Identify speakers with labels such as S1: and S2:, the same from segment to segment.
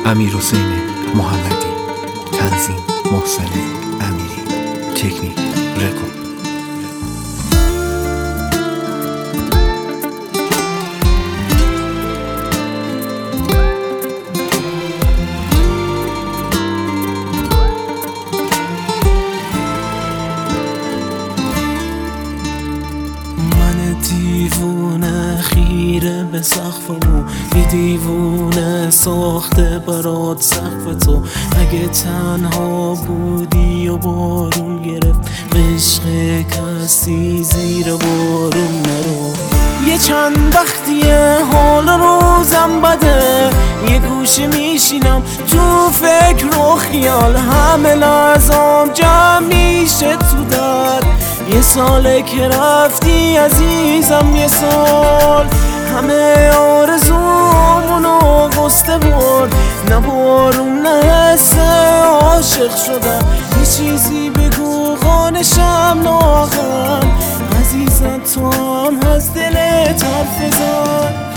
S1: امیرحسین محمدی، تنظیم محسن امیری، تکنیک رکورد.
S2: دیوونه خیره به سقفمو، یه دیوونه ساخته برات سقف تو. اگه تنها بودی و بارون گرفت، عشق کسی زیر بارون نرو. یه چند وقتیه حال روزم بده، یه گوشه میشینم تو فکر و خیال، همه لحظام جمع میشه تو درد. یه ساله که رفتی عزیزم، یه سال همه آرزومونو قصه برد. نه بارون نه حس عاشق شدم، یه چیزی بگو خانشم لاغر. عزیزم تو هم از دلت حرف بزن.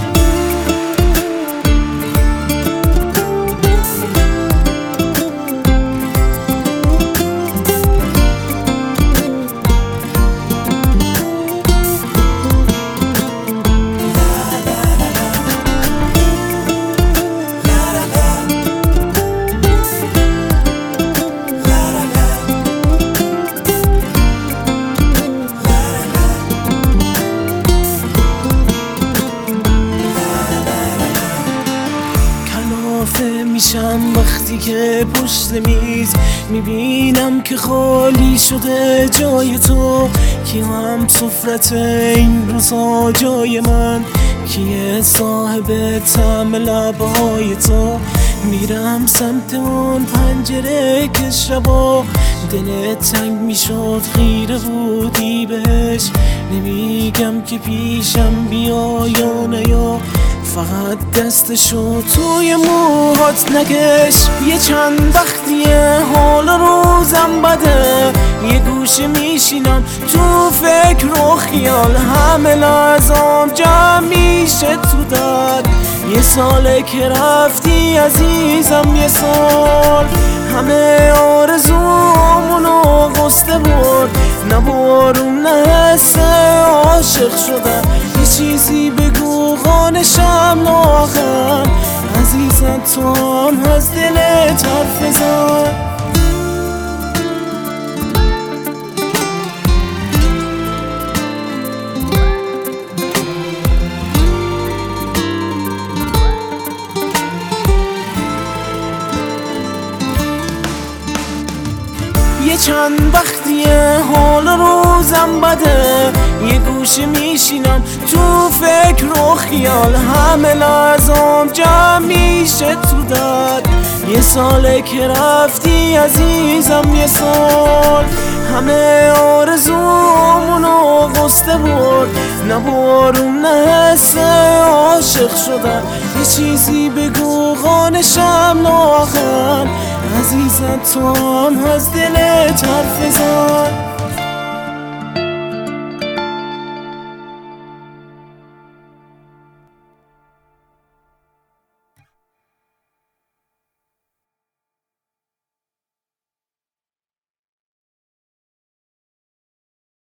S2: میشم وقتی که پشت میز میبینم که خالی شده جای تو. کی هم سفرت این روزا جای من، کیه صاحب طعم لبهای تو. میرم سمت اون پنجره که شبا دلت تنگ میشد، خیره بودی بهش. نمیگم که پیشم بیا یا نیا، فقط دستشو توی موهات نکش. یه چند وقتیه حال روزم بده، یه گوشه میشینم تو فکر و خیال، همه لحظام جمع میشه تو درد. یه ساله که رفتی عزیزم، یه سال همه آرزومونو قصه برد. نه بارون نه حس عاشق شدم، یه چیزی بگو خانشم لاغر. عزیزم تو هم از دلت حرف بزن. یه چند وقتیه حال روزم بده، یه گوشه میشینم تو فکر و خیال، همه لحظام جمع میشه تو درد. یه ساله که رفتی عزیزم، یه سال همه آرزومونو قصه برد. نه بارون نه حس عاشق شدم، یه چیزی بگو خانشم لاغر. عزیزم تو هم از دلت حرف بزن.